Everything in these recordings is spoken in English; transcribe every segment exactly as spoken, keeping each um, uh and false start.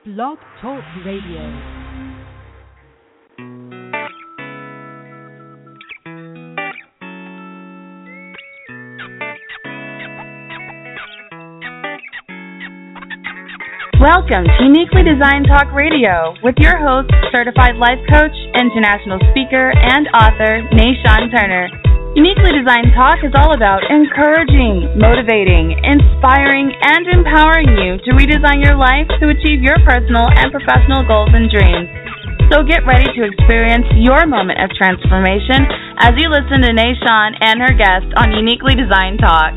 Blog Talk Radio. Welcome to Uniquely Designed Talk Radio with your host, certified life coach, international speaker, and author, Nashawn Turner. Uniquely Designed Talk is all about encouraging, motivating, inspiring, and empowering you to redesign your life to achieve your personal and professional goals and dreams. So get ready to experience your moment of transformation as you listen to Nashawn and her guest on Uniquely Designed Talk.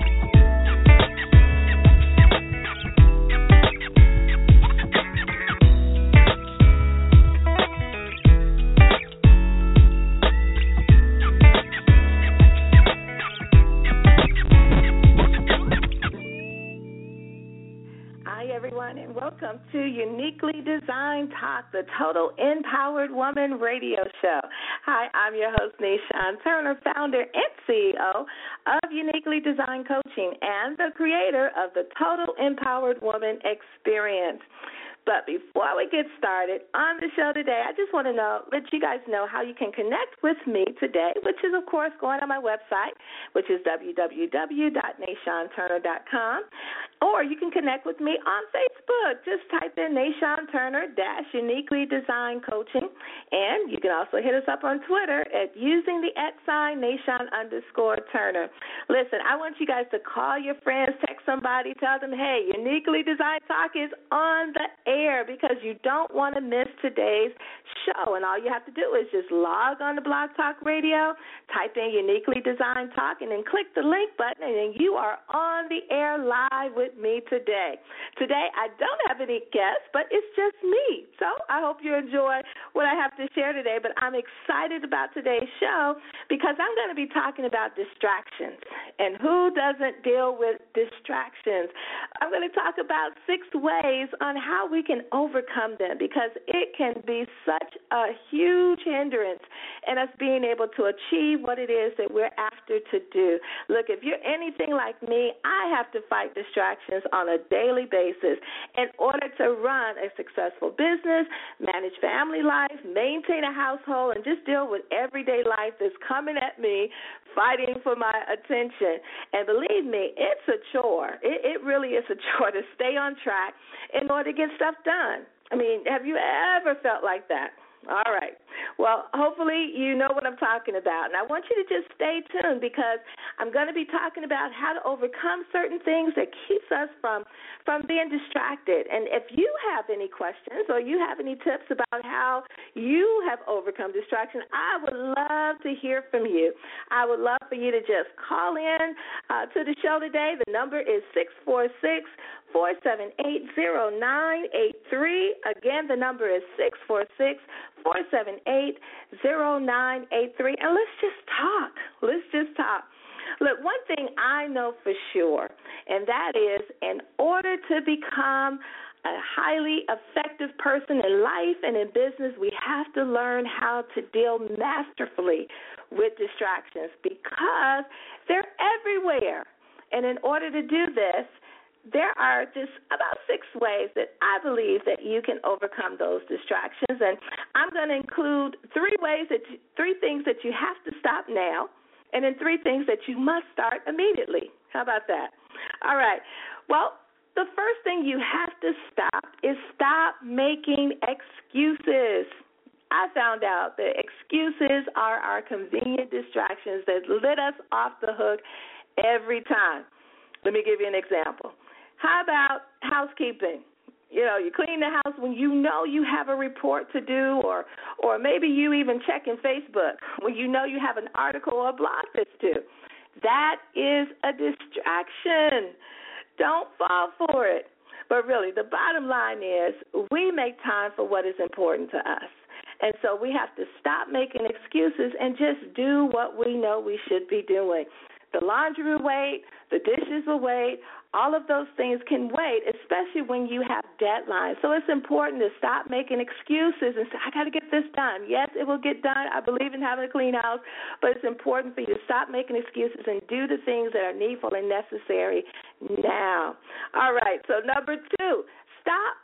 And welcome to Uniquely Designed Talk, the Total Empowered Woman radio show. Hi, I'm your host, Nashawn Turner, founder and C E O of Uniquely Designed Coaching and the creator of the Total Empowered Woman Experience. But before we get started on the show today, I just want to know, let you guys know how you can connect with me today, which is, of course, going on my website, which is w w w dot nashawn turner dot com. Or you can connect with me on Facebook. Just type in Nashawn Turner dash Uniquely Designed Coaching. And you can also hit us up on Twitter at using the at sign Nashawn underscore Turner. Listen, I want you guys to call your friends, text somebody, tell them, hey, Uniquely Designed Talk is on the air, because you don't want to miss today's show. And all you have to do is just log on to Blog Talk Radio, type in Uniquely Designed Talk, and then click the link button, and then you are on the air live with me today. Today, I don't have any guests, but it's just me. So I hope you enjoy what I have to share today. But I'm excited about today's show because I'm going to be talking about distractions. And who doesn't deal with distractions? I'm going to talk about six ways on how we can overcome them, because it can be such a huge hindrance in us being able to achieve what it is that we're after to do. Look, if you're anything like me, I have to fight distractions on a daily basis in order to run a successful business, manage family life, maintain a household, and just deal with everyday life that's coming at me, fighting for my attention. And believe me, it's a chore. It, it really is a chore to stay on track in order to get stuff done. I mean, have you ever felt like that? All right. Well, hopefully you know what I'm talking about. And I want you to just stay tuned, because I'm going to be talking about how to overcome certain things that keeps us from, from being distracted. And if you have any questions or you have any tips about how you have overcome distraction, I would love to hear from you. I would love for you to just call in uh, to the show today. The number is six four six, four seven eight, zero nine eight three. Again, the number is six four six, four seven eight, zero nine eight three. And let's just talk. Let's just talk. Look, one thing I know for sure, and that is, in order to become a highly effective person in life and in business, we have to learn how to deal masterfully with distractions, because they're everywhere. And in order to do this, there are just about six ways that I believe that you can overcome those distractions. And I'm going to include three ways that you, three things that you have to stop now, and then three things that you must start immediately. How about that? All right. Well, the first thing you have to stop is stop making excuses. I found out that excuses are our convenient distractions that let us off the hook every time. Let me give you an example. How about housekeeping? You know, you clean the house when you know you have a report to do, or or maybe you even check in Facebook when you know you have an article or a blog that's due. That is a distraction. Don't fall for it. But really, the bottom line is we make time for what is important to us. And so we have to stop making excuses and just do what we know we should be doing. The laundry will wait, the dishes will wait, all of those things can wait, especially when you have deadlines. So it's important to stop making excuses and say, I got to get this done. Yes, it will get done. I believe in having a clean house, but it's important for you to stop making excuses and do the things that are needful and necessary now. All right, so number two, stop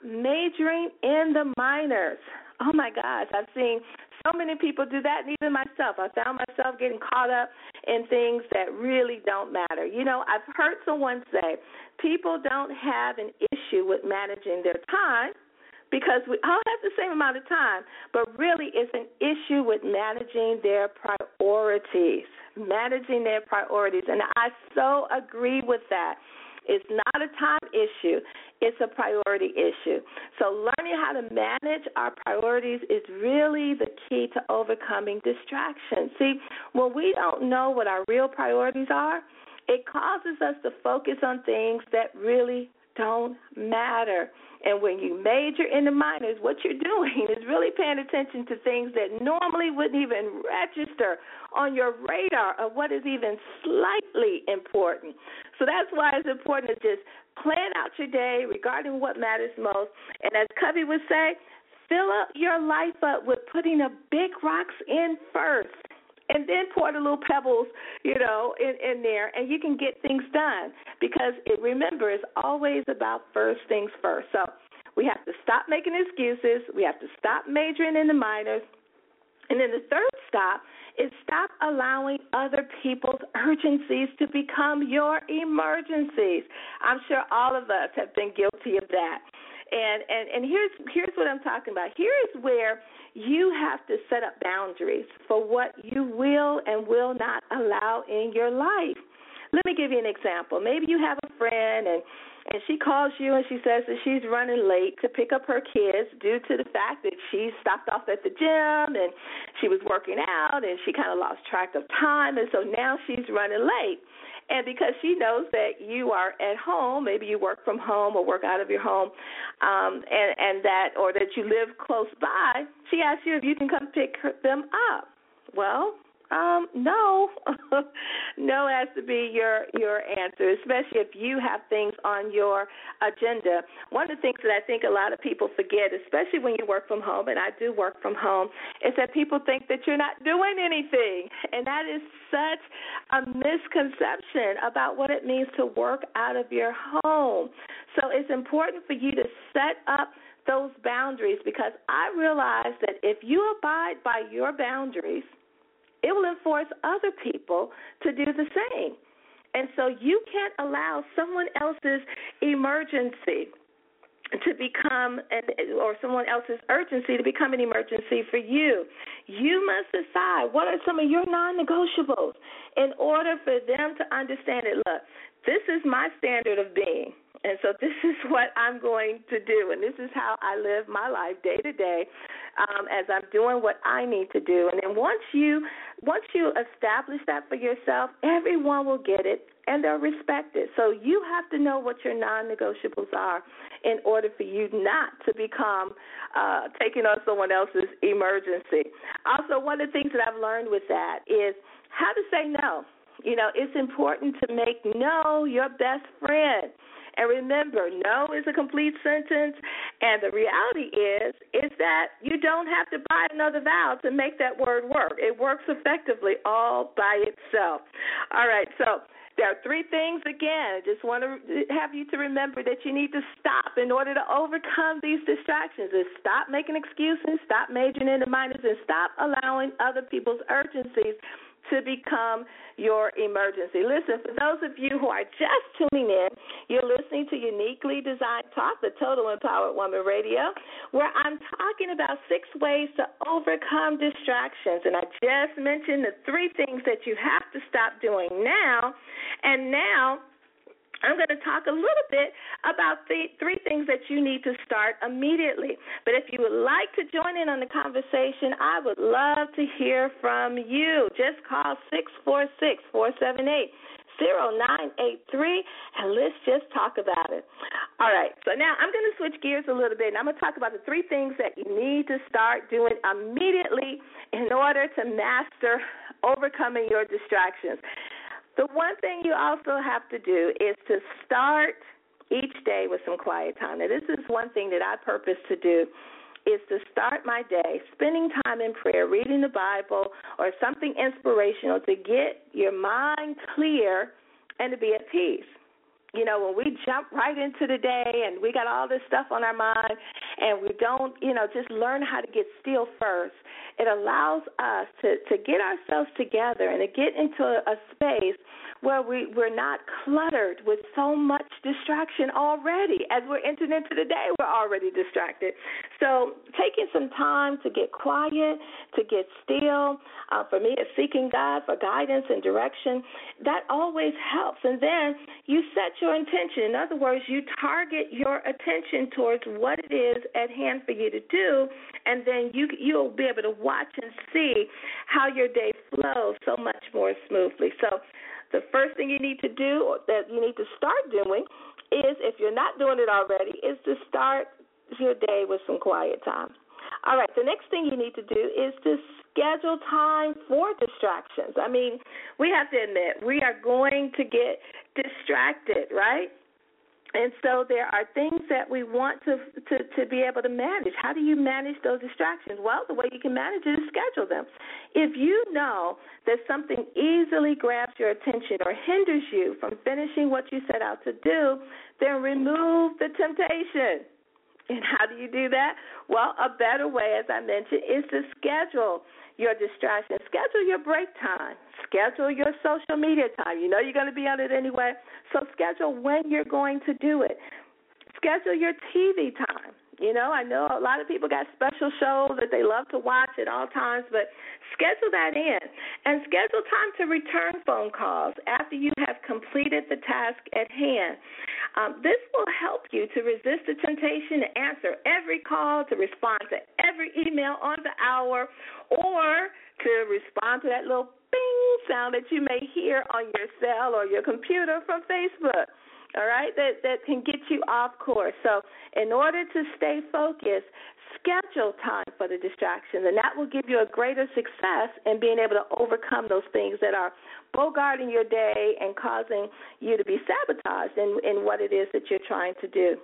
majoring in the minors. Oh, my gosh, I've seen so many people do that, and even myself. I found myself getting caught up in things that really don't matter. You know, I've heard someone say people don't have an issue with managing their time because we all have the same amount of time, but really it's an issue with managing their priorities, managing their priorities. And I so agree with that. It's not a time issue. It's a priority issue. So learning how to manage our priorities is really the key to overcoming distractions. See, when we don't know what our real priorities are, it causes us to focus on things that really don't matter. And when you major in the minors, what you're doing is really paying attention to things that normally wouldn't even register on your radar of what is even slightly important. So that's why it's important to just plan out your day regarding what matters most. And as Covey would say, fill up your life up with putting the big rocks in first. And then pour the little pebbles, you know, in, in there, and you can get things done. Because, it, remember, it's always about first things first. So we have to stop making excuses. We have to stop majoring in the minors. And then the third stop is stop allowing other people's urgencies to become your emergencies. I'm sure all of us have been guilty of that. And, and, and here's here's what I'm talking about. Here's where you have to set up boundaries for what you will and will not allow in your life. Let me give you an example. Maybe you have a friend, and, and she calls you and she says that she's running late to pick up her kids due to the fact that she stopped off at the gym and she was working out and she kind of lost track of time, and so now she's running late. And because she knows that you are at home, maybe you work from home or work out of your home, um, and, and that, or that you live close by, she asks you if you can come pick her, them up. Well, um, no. No has to be your, your answer, especially if you have things on your agenda. One of the things that I think a lot of people forget, especially when you work from home, and I do work from home, is that people think that you're not doing anything. And that is such a misconception about what it means to work out of your home. So it's important for you to set up those boundaries, because I realize that if you abide by your boundaries, it will enforce other people to do the same. And so you can't allow someone else's emergency to become, an, or someone else's urgency to become an emergency for you. You must decide what are some of your non-negotiables in order for them to understand it. Look, this is my standard of being. And so this is what I'm going to do, and this is how I live my life day to day um, as I'm doing what I need to do. And then once you once you establish that for yourself, everyone will get it, and they'll respect it. So you have to know what your non-negotiables are in order for you not to become uh, taking on someone else's emergency. Also, one of the things that I've learned with that is how to say no. You know, it's important to make no your best friend. And remember, no is a complete sentence, and the reality is is that you don't have to buy another vowel to make that word work. It works effectively all by itself. All right, so there are three things, again, I just want to have you to remember that you need to stop in order to overcome these distractions. Is stop making excuses, stop majoring in the minors, and stop allowing other people's urgencies to become your emergency. Listen, for those of you who are just tuning in, you're listening to Uniquely Designed Talk, the Total Empowered Woman Radio, where I'm talking about six ways to overcome distractions. And I just mentioned the three things that you have to stop doing now. And now I'm going to talk a little bit about the three things that you need to start immediately. But if you would like to join in on the conversation, I would love to hear from you. Just call six four six, four seven eight, zero nine eight three, and let's just talk about it. All right, so now I'm going to switch gears a little bit, and I'm going to talk about the three things that you need to start doing immediately in order to master overcoming your distractions. The one thing you also have to do is to start each day with some quiet time. Now, this is one thing that I purpose to do, is to start my day spending time in prayer, reading the Bible, or something inspirational to get your mind clear and to be at peace. You know, when we jump right into the day and we got all this stuff on our mind and we don't, you know, just learn how to get still first, it allows us to, to get ourselves together and to get into a, a space where we, we're not cluttered with so much distraction already. As we're entering into the day, we're already distracted. So taking some time to get quiet, to get still, uh, for me, it's seeking God for guidance and direction. That always helps. And then you set your intention. In other words, you target your attention towards what it is at hand for you to do, and then you, you'll be able to watch and see how your day flows so much more smoothly. So the first thing you need to do, or that you need to start doing, is, if you're not doing it already, is to start your day with some quiet time. All right, the next thing you need to do is to schedule time for distractions. I mean, we have to admit, we are going to get distracted, right? And so there are things that we want to, to to be able to manage. How do you manage those distractions? Well, the way you can manage it is schedule them. If you know that something easily grabs your attention or hinders you from finishing what you set out to do, then remove the temptation. And how do you do that? Well, a better way, as I mentioned, is to schedule your distractions. Schedule your break time. Schedule your social media time. You know you're going to be on it anyway, so schedule when you're going to do it. Schedule your T V time. You know, I know a lot of people got special shows that they love to watch at all times, but schedule that in. And schedule time to return phone calls after you have completed the task at hand. Um, this will help you to resist the temptation to answer every call, to respond to every email on the hour, or to respond to that little bing sound that you may hear on your cell or your computer from Facebook. All right, that, that can get you off course. So in order to stay focused, schedule time for the distractions, and that will give you a greater success in being able to overcome those things that are bogarting your day and causing you to be sabotaged in, in what it is that you're trying to do.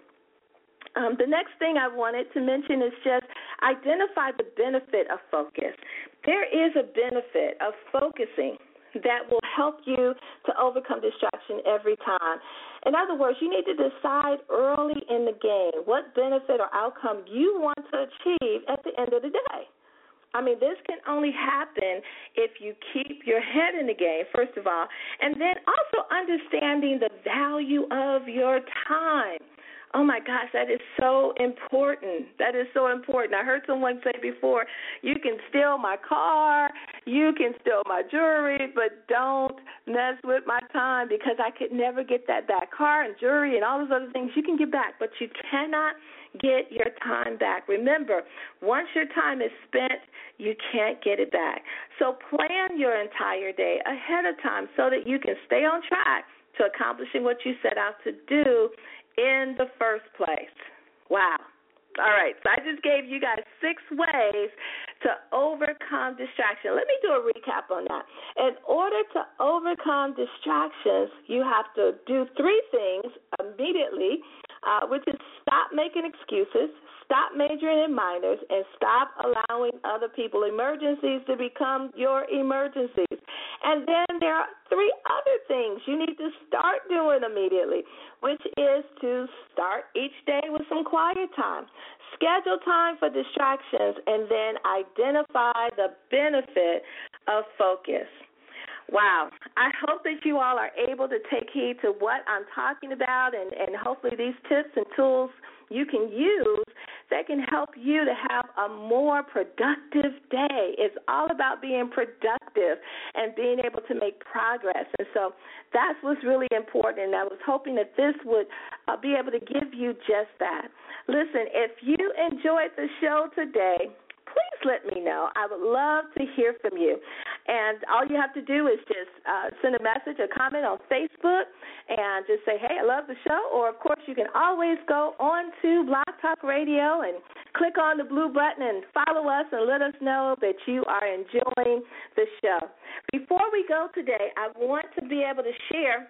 Um, the next thing I wanted to mention is just identify the benefit of focus. There is a benefit of focusing that will help you to overcome distraction every time. In other words, you need to decide early in the game what benefit or outcome you want to achieve at the end of the day. I mean, this can only happen if you keep your head in the game, first of all, and then also understanding the value of your time. Oh, my gosh, that is so important. That is so important. I heard someone say before, you can steal my car, you can steal my jewelry, but don't mess with my time because I could never get that back. Car and jewelry and all those other things you can get back, but you cannot get your time back. Remember, once your time is spent, you can't get it back. So plan your entire day ahead of time so that you can stay on track to accomplishing what you set out to do in the first place. Wow. All right, so I just gave you guys six ways to overcome distraction. Let me do a recap on that. In order to overcome distractions, you have to do three things immediately, uh, which is stop making excuses, stop majoring in minors, and stop allowing other people emergencies to become your emergencies. And then there are three other things you need to start doing immediately, which is to start each day with some quiet time, schedule time for distractions, and then identify the benefit of focus. Wow. I hope that you all are able to take heed to what I'm talking about, and, and hopefully these tips and tools you can use that can help you to have a more productive day. It's all about being productive and being able to make progress. And so that's what's really important. And I was hoping that this would uh, be able to give you just that. Listen, if you enjoyed the show today, please let me know. I would love to hear from you. And all you have to do is just uh, send a message, a comment on Facebook, and just say, hey, I love the show. Or, of course, you can always go on to Blog Talk Radio and click on the blue button and follow us and let us know that you are enjoying the show. Before we go today, I want to be able to share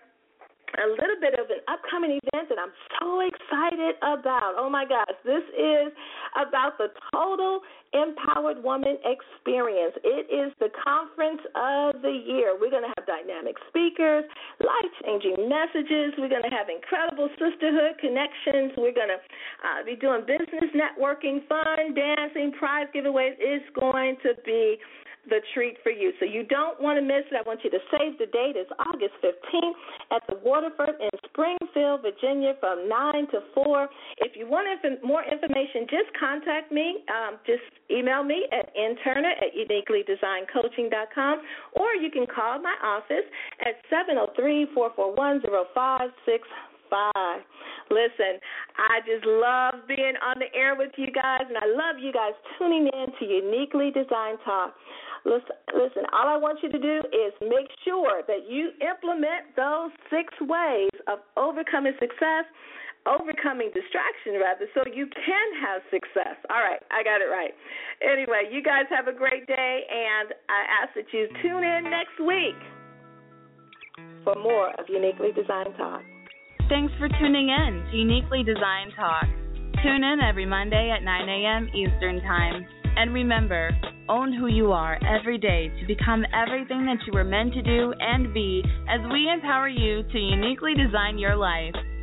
a little bit of an upcoming event that I'm so excited about. Oh, my gosh. This is about the Total Empowered Woman Experience. It is the conference of the year. We're going to have dynamic speakers, life-changing messages. We're going to have incredible sisterhood connections. We're going to uh, be doing business networking, fun, dancing, prize giveaways. It's going to be the treat for you. So you don't want to miss it. I want you to save the date. It's August fifteenth at the Waterford in Springfield, Virginia from nine to four. If you want inf- more information, just contact me. Um, just email me at interna at uniquely designed coaching dot com, or you can call my office at seven oh three, four four one, oh five six five. Listen, I just love being on the air with you guys, and I love you guys tuning in to Uniquely Designed Talk. Listen, listen, all I want you to do is make sure that you implement those six ways of overcoming success, overcoming distraction, rather, so you can have success. All right, I got it right. Anyway, you guys have a great day, and I ask that you tune in next week for more of Uniquely Designed Talk. Thanks for tuning in to Uniquely Designed Talk. Tune in every Monday at nine a.m. Eastern Time. And remember, own who you are every day to become everything that you were meant to do and be as we empower you to uniquely design your life.